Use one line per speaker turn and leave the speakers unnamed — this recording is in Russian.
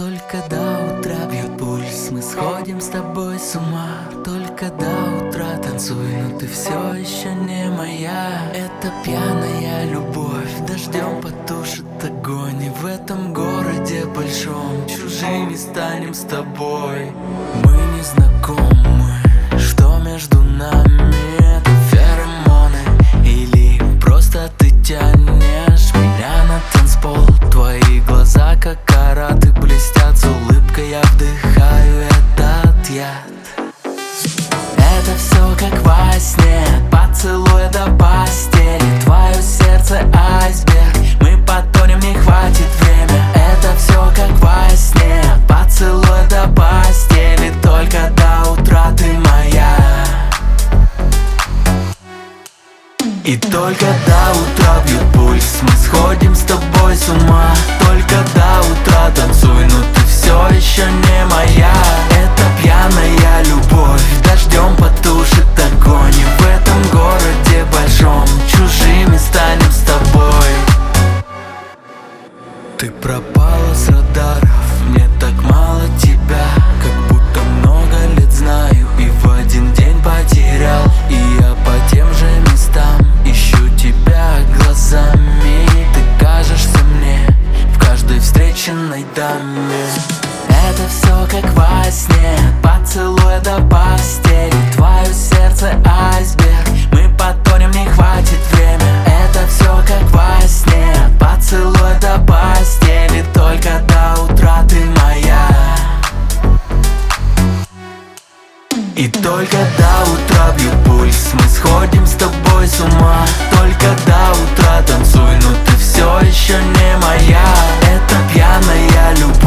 только до утра. Бьет пульс, мы сходим с тобой с ума. Только до утра танцуй, но ты все еще не моя. Это пьяная любовь, дождем потушит огонь. И в этом городе большом чужими станем с тобой. Мы не знакомы, что между нами? Это феромоны или просто ты тянешь меня на танцпол? Твои глаза как караты блестят, с улыбкой я вдыхаю этот яд. Это все как во сне, поцелуй до постели. Твое сердце айсберг, мы потонем, не хватит время. Это все как во сне, поцелуй до постели. Только до утра ты моя. И только до утра бьет пульс, мы сходим с тобой с ума. Только до утра танцуй, но ты все еще не моя. Это пьяная любовь, дождем потушит огонь. И в этом городе большом чужими станем с тобой. Ты пропала с радаров, мне так мало тебя. Как будто много лет знаю и в один день потерял. И я по тем же местам ищу тебя глазами. Ты кажешься мне в каждой встреченной даме. Это все как во сне, поцелуй до постели. Твое сердце айсберг, мы потонем, не хватит время. Это все как во сне, поцелуй до постели. Только до утра ты моя. И только до утра бьет пульс, мы сходим с тобой с ума. Только до утра танцуй, но ты все еще не моя. Это пьяная любовь,